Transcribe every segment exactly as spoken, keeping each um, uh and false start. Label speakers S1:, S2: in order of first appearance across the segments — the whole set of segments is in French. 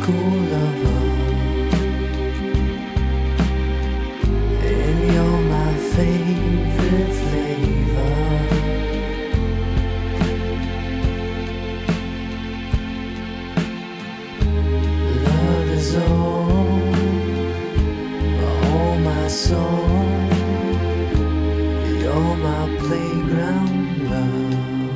S1: school lover, and you're my favorite flavor. Love is all, all my soul. You're my playground love.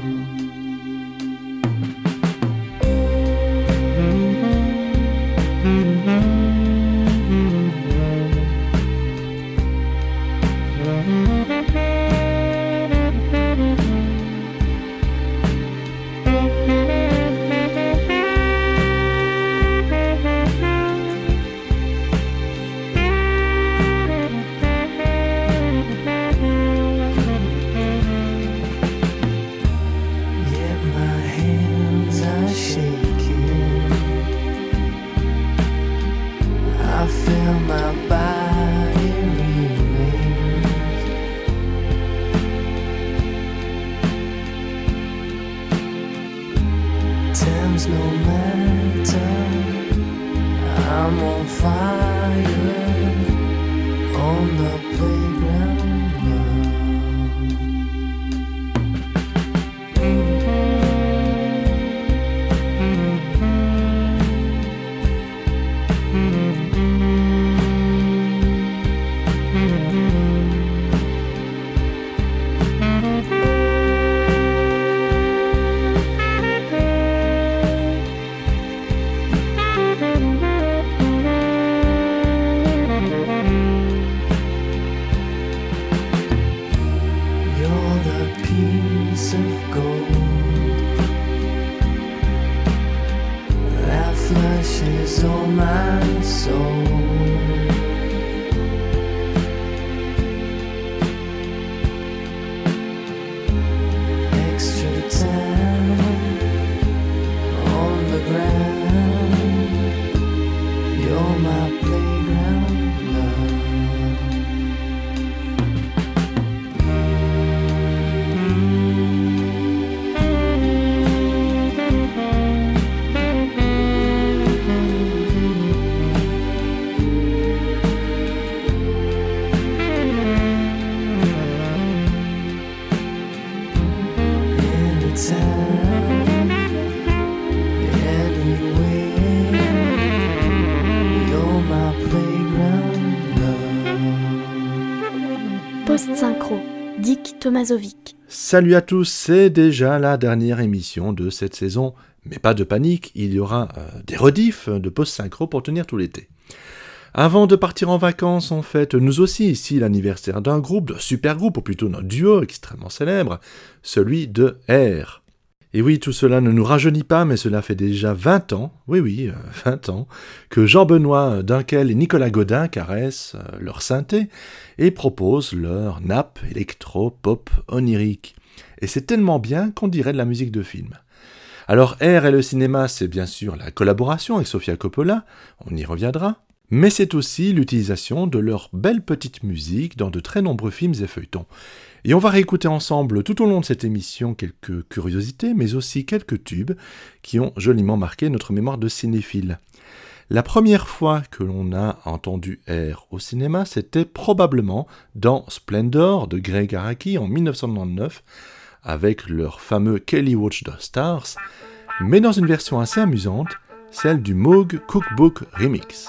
S2: Post-synchro, Dick Tomasovic.
S3: Salut à tous, c'est déjà la dernière émission de cette saison, mais pas de panique, il y aura euh, des rediffs de post-synchro pour tenir tout l'été. Avant de partir en vacances, on fête nous aussi ici l'anniversaire d'un groupe, d'un super groupe, ou plutôt d'un duo extrêmement célèbre, celui de R. Et oui, tout cela ne nous rajeunit pas, mais cela fait déjà vingt ans, oui oui, vingt ans, que Jean-Benoît Dunkel et Nicolas Godin caressent leur synthé et proposent leur nappe électro-pop onirique. Et c'est tellement bien qu'on dirait de la musique de film. Alors R et le cinéma, c'est bien sûr la collaboration avec Sofia Coppola, on y reviendra, mais c'est aussi l'utilisation de leur belle petite musique dans de très nombreux films et feuilletons. Et on va réécouter ensemble tout au long de cette émission quelques curiosités, mais aussi quelques tubes qui ont joliment marqué notre mémoire de cinéphile. La première fois que l'on a entendu R au cinéma, c'était probablement dans Splendor de Greg Araki en dix-neuf cent quatre-vingt-dix-neuf, avec leur fameux Kelly Watch the Stars, mais dans une version assez amusante, celle du Moog Cookbook Remix.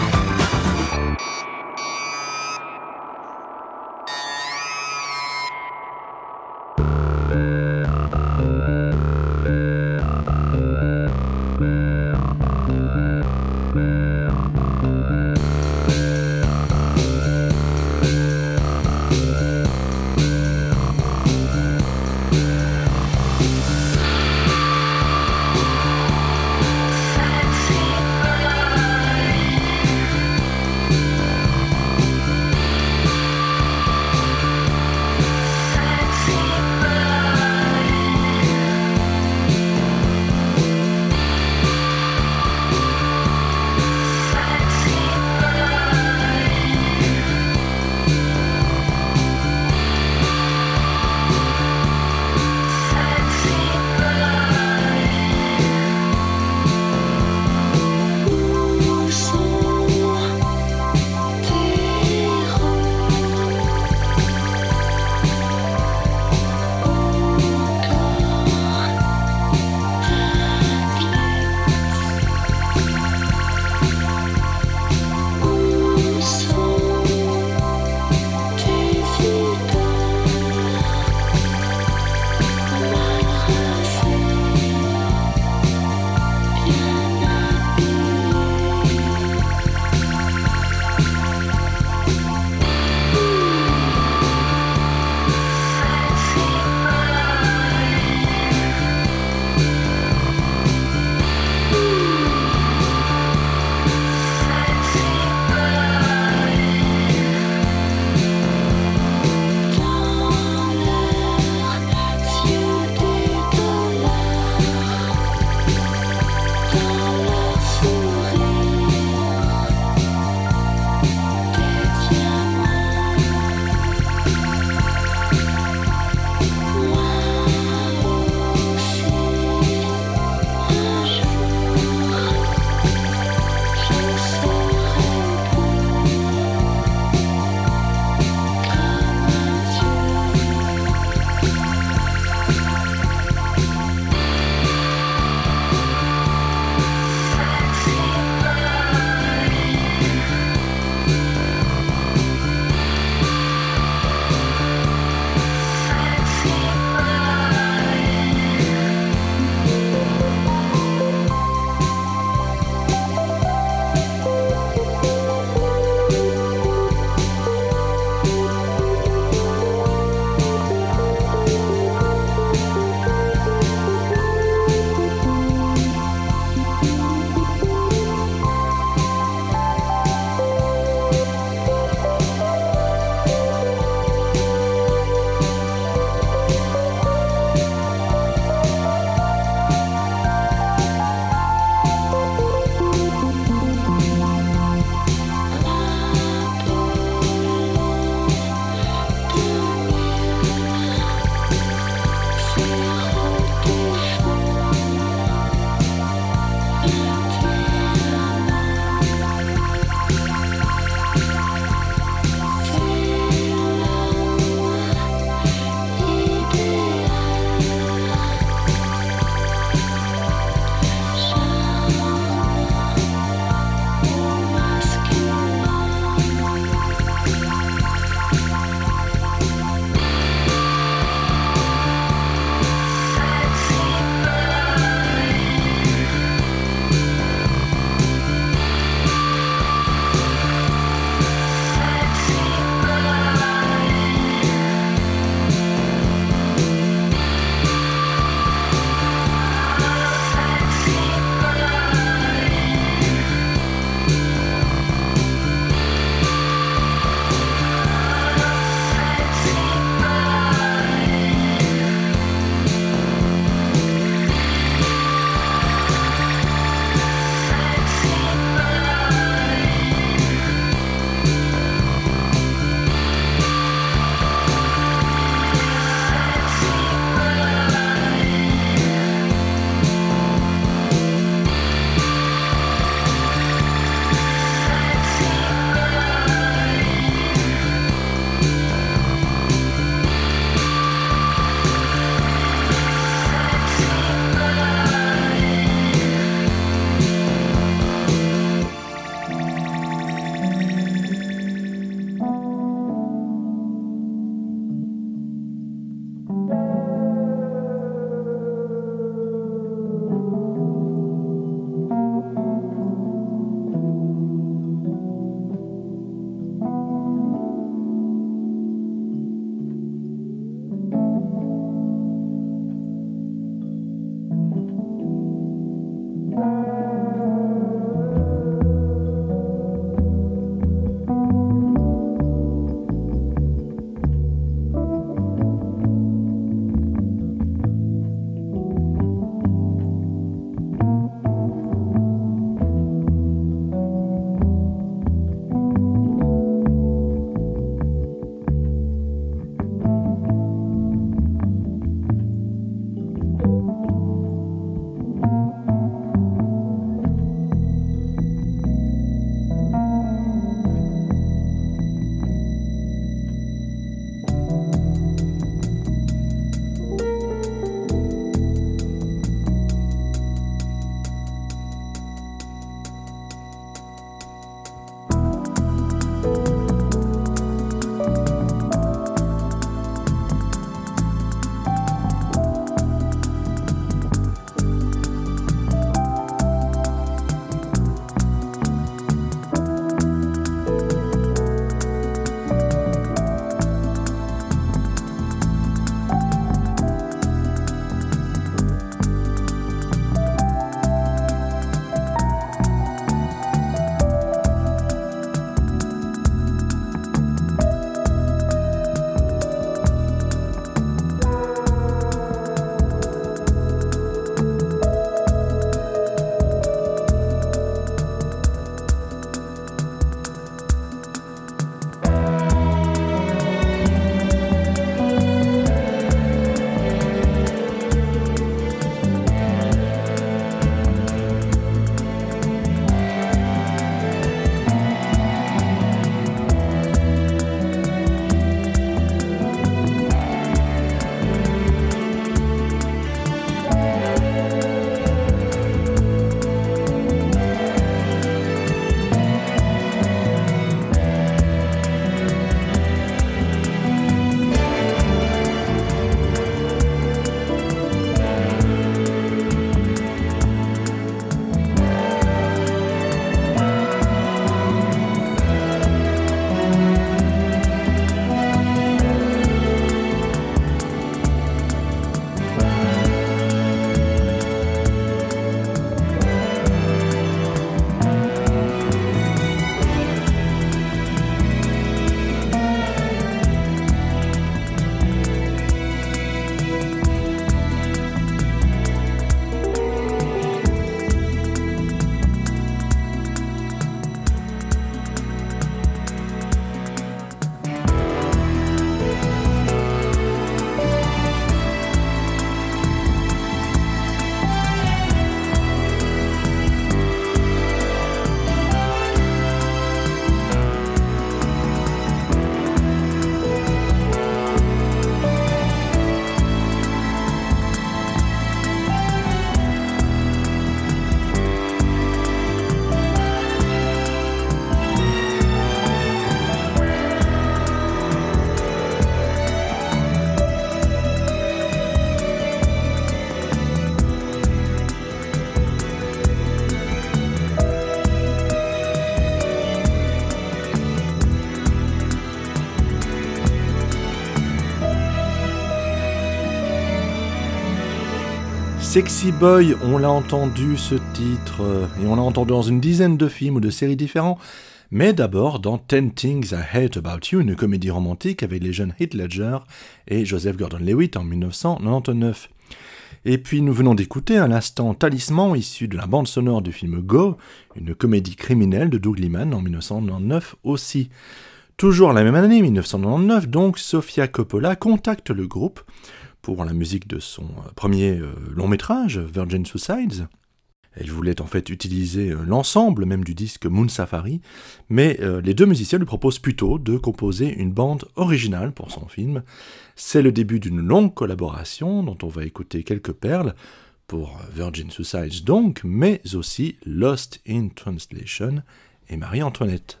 S3: Sexy Boy, on l'a entendu ce titre, euh, et on l'a entendu dans une dizaine de films ou de séries différents, mais d'abord dans Ten Things I Hate About You, une comédie romantique avec les jeunes Heath Ledger et Joseph Gordon-Levitt en dix-neuf cent quatre-vingt-dix-neuf. Et puis nous venons d'écouter à l'instant Talisman, issu de la bande sonore du film Go, une comédie criminelle de Doug Liman en dix-neuf cent quatre-vingt-dix-neuf aussi. Toujours la même année, dix-neuf cent quatre-vingt-dix-neuf, donc, Sofia Coppola contacte le groupe pour la musique de son premier euh, long métrage, Virgin Suicides. Elle voulait en fait utiliser euh, l'ensemble même du disque Moon Safari, mais euh, les deux musiciens lui proposent plutôt de composer une bande originale pour son film. C'est le début d'une longue collaboration dont on va écouter quelques perles pour Virgin Suicides donc, mais aussi Lost in Translation et Marie-Antoinette.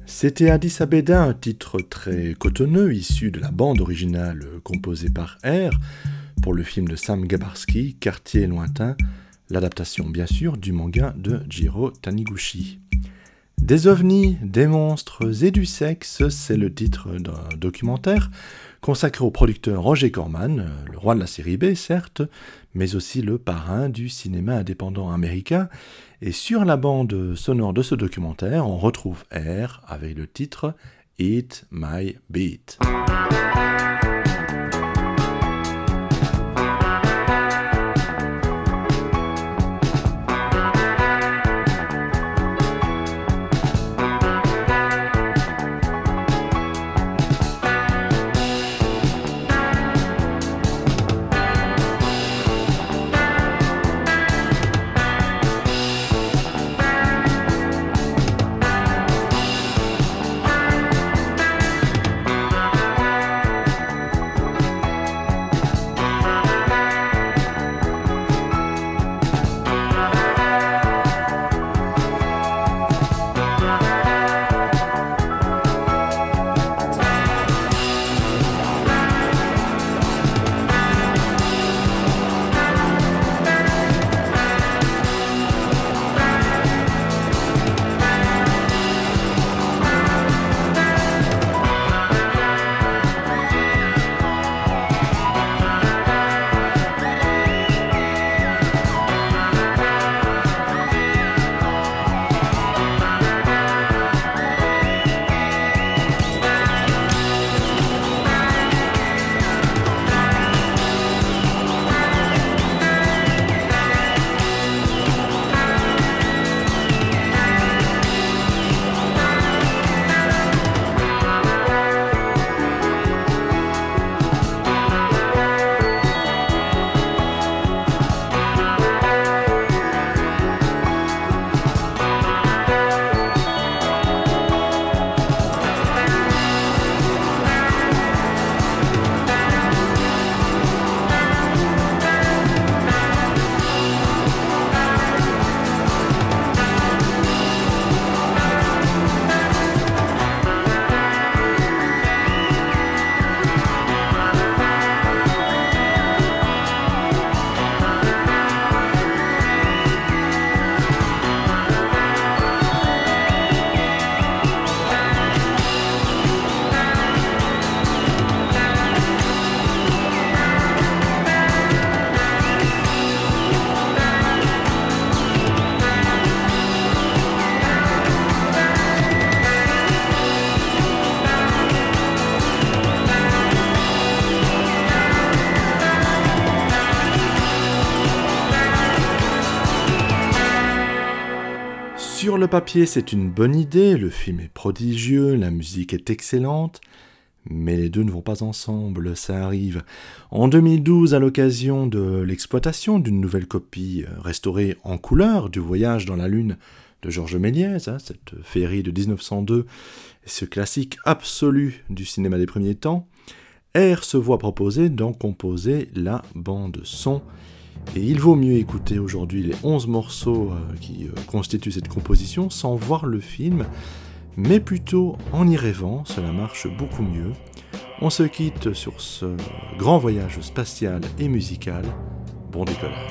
S3: C'était Addis Abeba, un titre très cotonneux issu de la bande originale composée par R pour le film de Sam Gabarski, Quartier lointain, l'adaptation bien sûr du manga de Jiro Taniguchi. Des ovnis, des monstres et du sexe, c'est le titre d'un documentaire consacré au producteur Roger Corman, le roi de la série B certes, mais aussi le parrain du cinéma indépendant américain. Et sur la bande sonore de ce documentaire, on retrouve R avec le titre Eat My Beat. Sur le papier, c'est une bonne idée, le film est prodigieux, la musique est excellente, mais les deux ne vont pas ensemble, ça arrive. En deux mille douze, à l'occasion de l'exploitation d'une nouvelle copie restaurée en couleur du Voyage dans la Lune de Georges Méliès, hein, cette féerie de dix-neuf cent deux, ce classique absolu du cinéma des premiers temps, R se voit proposer d'en composer la bande son. Et il vaut mieux écouter aujourd'hui les onze morceaux euh, qui euh, constituent cette composition sans voir le film, mais plutôt en y rêvant, cela marche beaucoup mieux. On se quitte sur ce grand voyage spatial et musical. Bon décollage.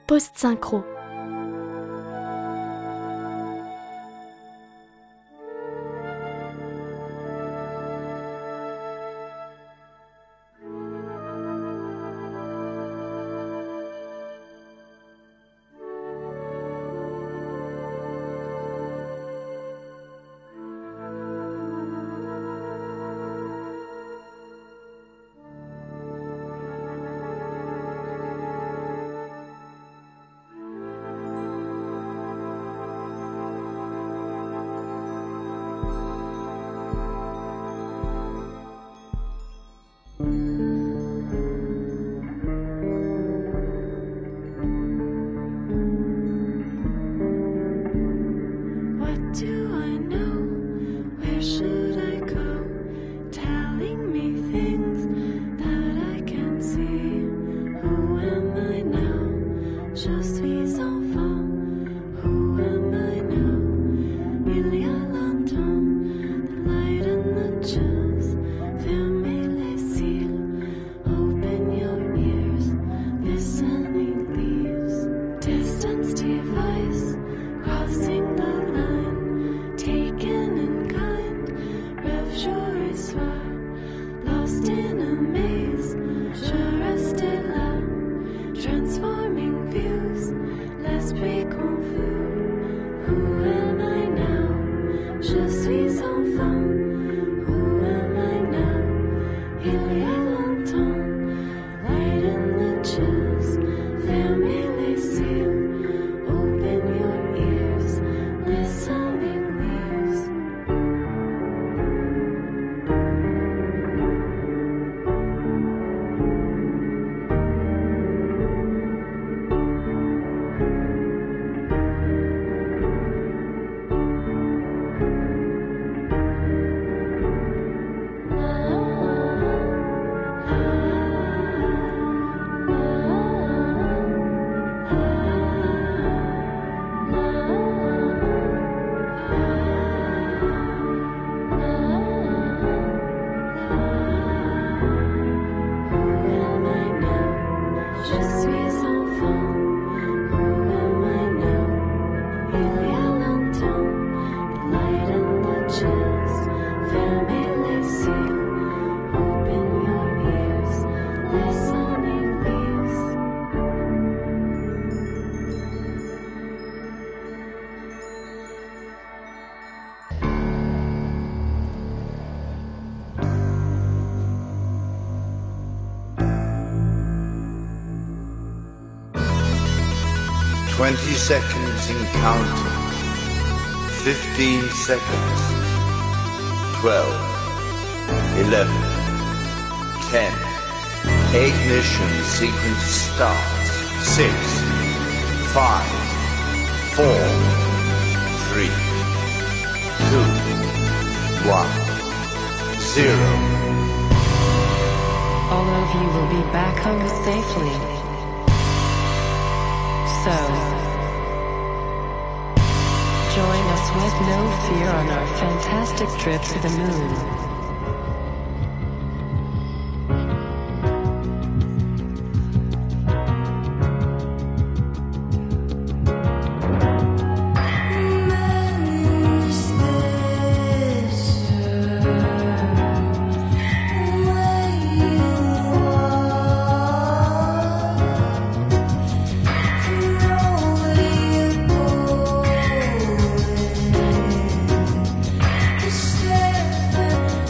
S2: Post-synchro.
S4: Twenty seconds in counting. Fifteen seconds. Twelve. Eleven. Ten. Ignition sequence starts. Six. Five. Four. Three. Two. One. Zero.
S5: All of you will be back home safely. So, join us with no fear on our fantastic trip to the moon.
S6: Step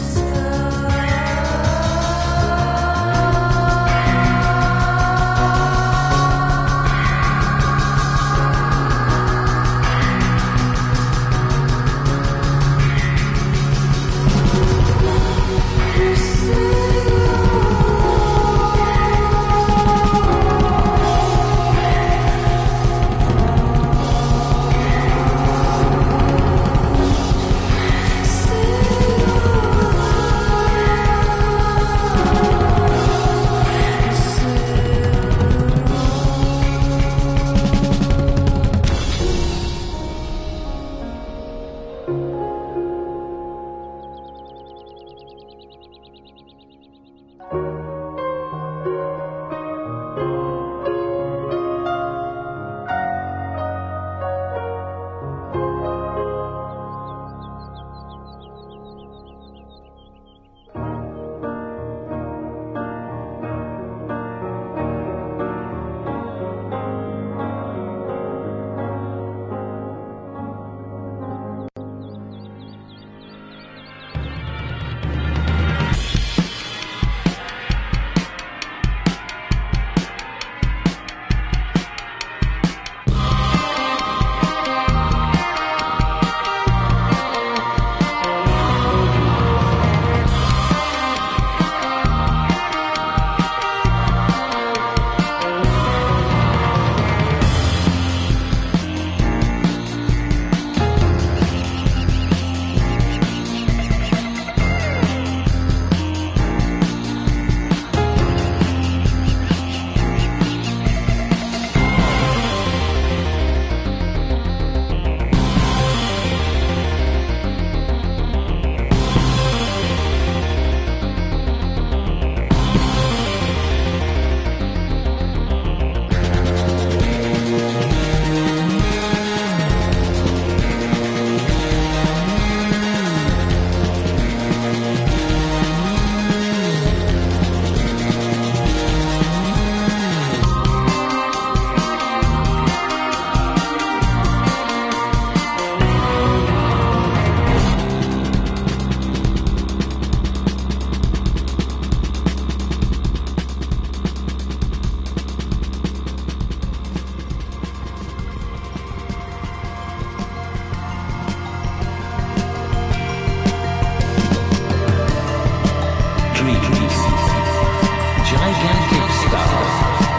S6: stars.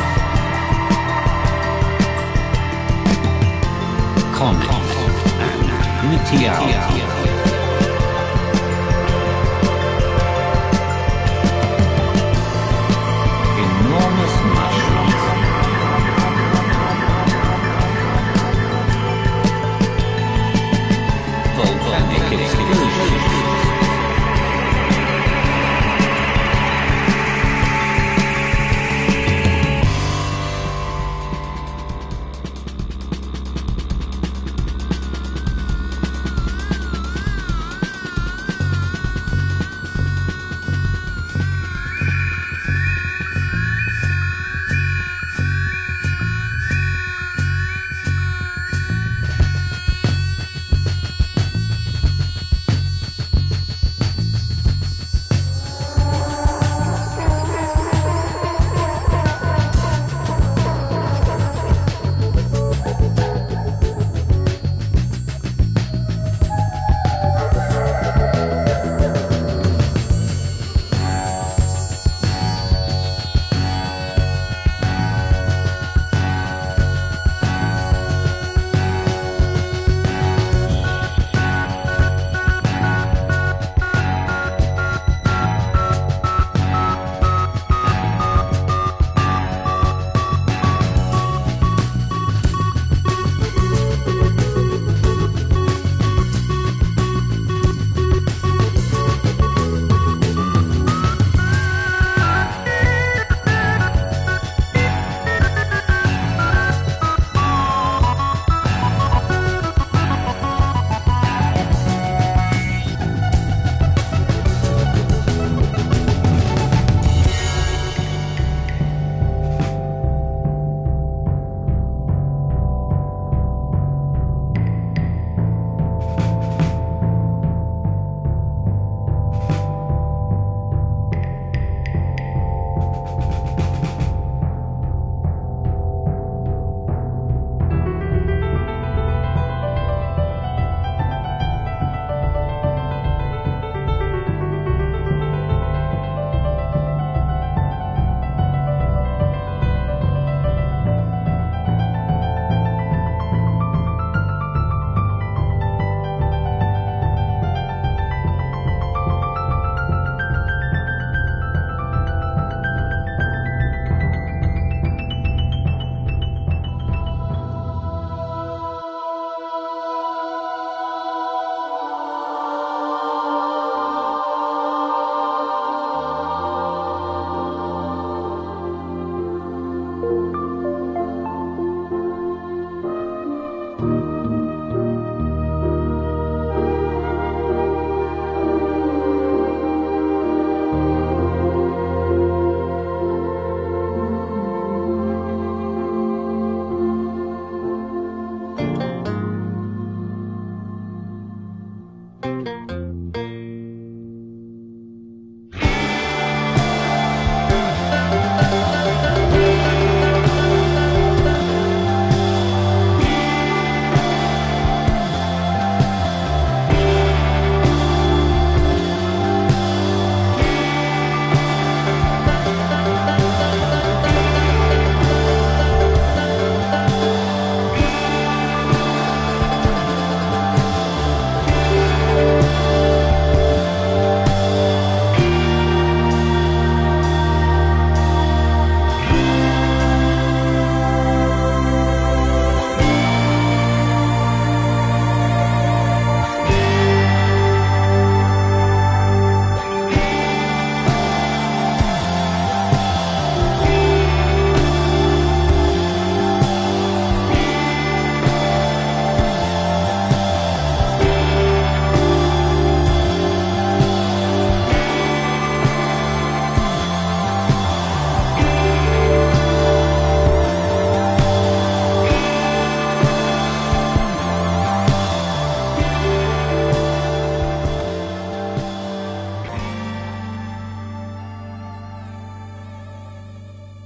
S6: Comets and meteors. Enormous mushrooms. Volcanic explosions.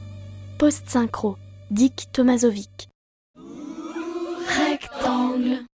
S2: Post-synchro, Dick Tomasovic. Rectangle.